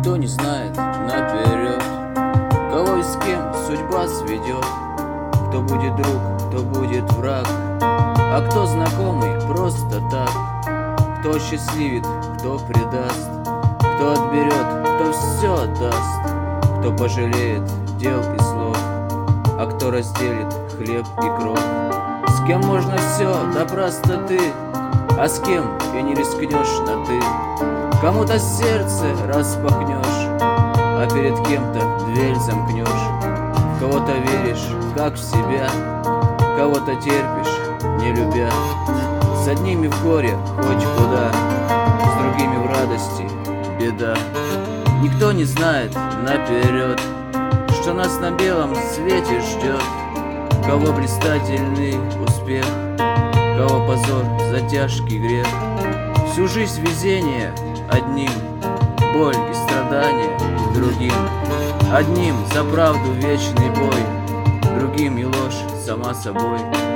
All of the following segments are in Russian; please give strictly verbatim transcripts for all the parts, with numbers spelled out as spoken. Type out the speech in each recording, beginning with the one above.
Никто не знает наперед, кого и с кем судьба сведет. Кто будет друг, кто будет враг, а кто знакомый просто так. Кто счастливит, кто предаст, кто отберет, кто все отдаст. Кто пожалеет дел и слов, а кто разделит хлеб и кровь. С кем можно все, да простоты, а с кем и не рискнешь на ты. Кому-то сердце распахнешь, а перед кем-то дверь замкнешь. В кого-то веришь, как в себя, кого-то терпишь, не любя. С одними в горе хоть куда, с другими в радости беда. Никто не знает наперед, что нас на белом свете ждет. Кого блистательный успех, кого позор за тяжкий грех. Всю жизнь везение одним, боль и страдания другим. Одним за правду вечный бой, другим и ложь сама собой.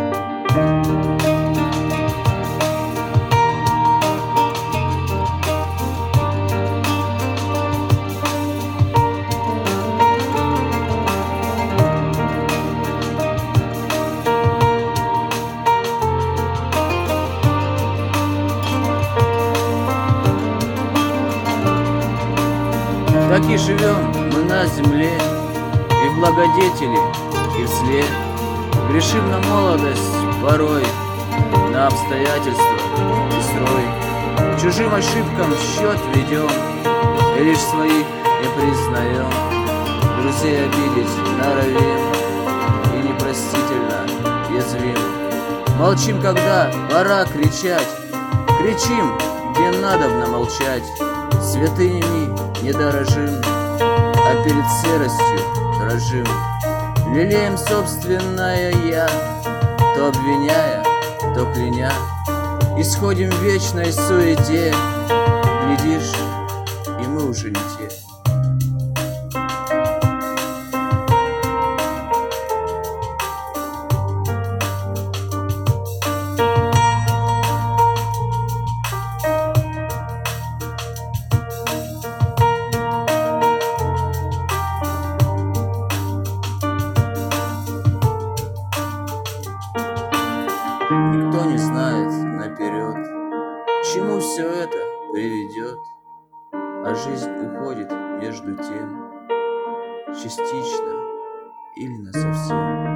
Так и живем мы на земле, и в благодетели, и в зле. Грешим на молодость порой, на обстоятельства и строй. Чужим ошибкам счет ведем, и лишь своих не признаем. Друзей обидеть норовим, и непростительно язвим. Молчим, когда пора кричать, кричим, где надобно молчать. Святынями не дорожим, а перед серостью дрожим. Лелеем собственное «я», то обвиняя, то кляня. Исходим в вечной суете, глядишь, и мы уже не те. Никто не знает наперед, к чему все это приведет, а жизнь уходит между тем, частично или насовсем.